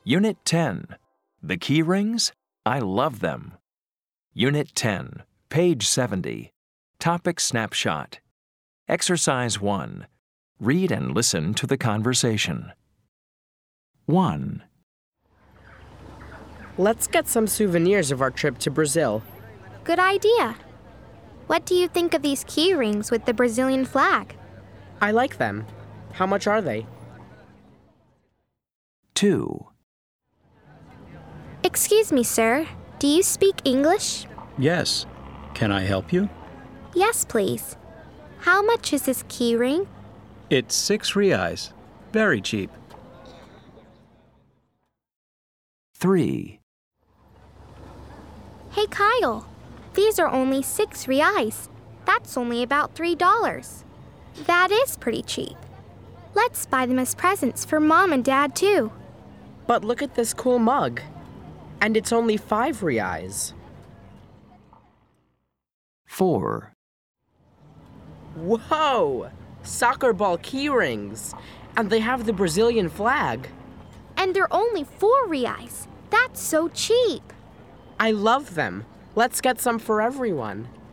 Unit 10. The key rings? I love them. Unit 10, page 70. Topic snapshot. Exercise 1. Read and listen to the conversation. 1. Let's get some souvenirs of our trip to Brazil. Good idea. What do you think of these key rings with the Brazilian flag? I like them. How much are they? 2. Excuse me, sir. Do you speak English? Yes. Can I help you? Yes, please. How much is this key ring? It's 6 reais. Very cheap. 3. Hey, Kyle. These are only 6 reais. That's only about $3. That is pretty cheap. Let's buy them as presents for Mom and Dad, too. But look at this cool mug. And it's only 5 reais. 4. Whoa! Soccer ball key rings. And they have the Brazilian flag. And they're only 4 reais. That's so cheap. I love them. Let's get some for everyone.